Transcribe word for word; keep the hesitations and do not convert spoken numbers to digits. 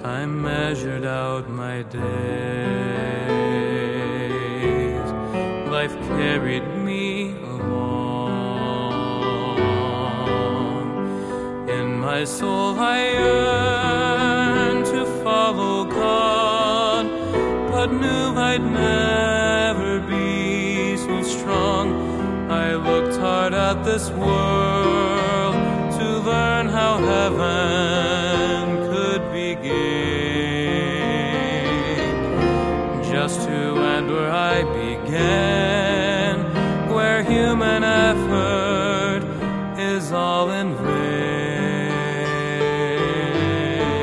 I measured out my days. Life carried me along. In my soul I yearned to follow God, but knew I'd never be so strong. I looked hard at this world